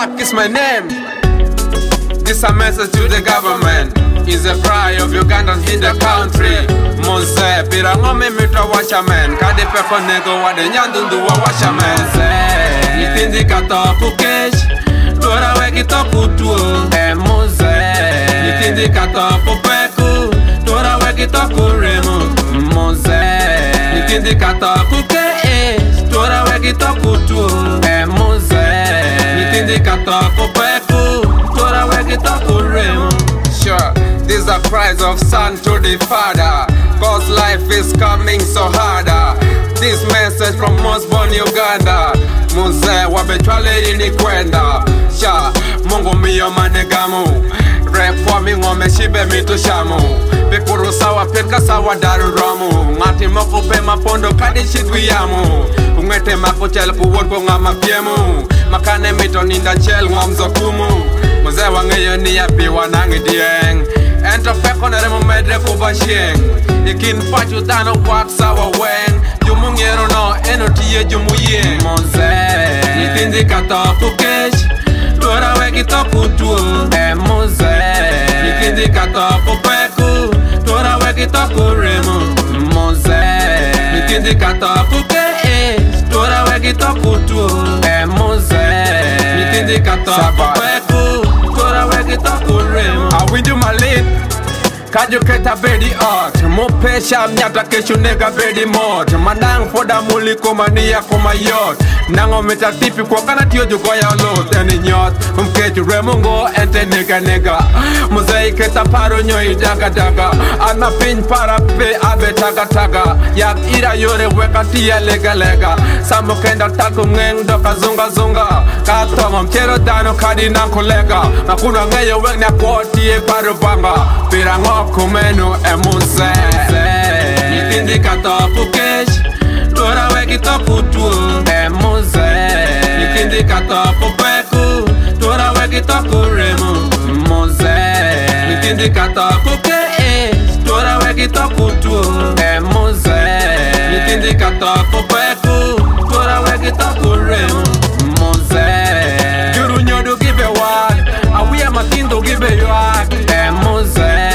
Black is my name. This a message to the government. Is a cry of Ugandans in the country. Monse pirangome mitra washamen. Kade peko nego wade nyandundu wa washamen. Nitindi kato kukesh. Tora weki to kutuo. Monse nitindi kato kupeku. Tora weki to kuremu. Monse nitindi kato kukesh. Tora weki to kutuo. Monse nitindi kato kupeku. Tora weki to kuremu. Sure, these are cries of son to the father, cause life is coming so harder. This message from Mosbon, Uganda. Muze wabechwale ini kwenda. Sha, Mungu miyo manegamu. Reformi ngome shibe mitushamu. Pekuru sawa petka sawa daruramu. Ngati moko pe mapondo kadi shidwiyamu. Ungete makuchel kuwonko ngama piemu. Makane mito ninda chel ngomzo kumu. Muze wangeyo ni yapi wanangi dieng. Ento peko nere mumedre kubashing. Ikin pachu dano wak sawa weng. Jumungero no eno tiye jumuyeng. Monze nitindi kato kukesh. Tora weki to kutuo. Monze nitindi kato kupeku. Tora weki to kuremu. Monze nitindi kato kukesh. Tora weki to kutuo. Monze nitindi kato kupeku. Tora weki to kuremu. I win you my lead. Kajuketa bedi art. Mopesha mnyata keshu nega bedi mod. Manang foda muli komania koma yot. Nango meta tipi kwa kana tiyo jugoya lot. Eni nyot mkeju remungo ente nega. Muzei keta paro nyoi daga. Ana pin para pe abe taga. Yak ira yore weka tia lega. Sambo kenda taku ngeng doka zunga. Kato mchero dano kadi nanko lega. Nakuna ngeyo wek na kwa tie paro banga. Pirango kumenu emuze nitindi kato kukesh. Tora weki to kutuo. Emuze nitindi kato kupeku. Tora weki to kuremu. Muze nitindi kato kukesh. Tora weki to kutuo. Emuze nitindi kato kupeku. Tora weki to kuremu. Muze Juru nyodo give wak. Awiya matindo give wak. Emuze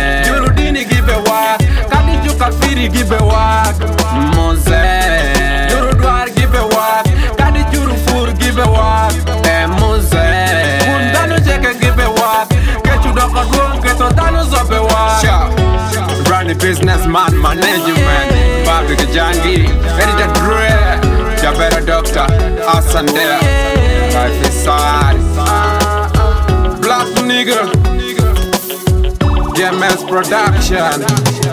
Kafiri give a walk, Monze. Juru Dwar give a walk, Kadi Juru Fur give a walk, Monze. Kundano Jeke give a walk, get you down for room, get on Danos of a walk. Run the businessman management, Babik Jangi, Editor Dre, Jabera Doctor, Asandera, Life is sad. Black nigga, GMS Production.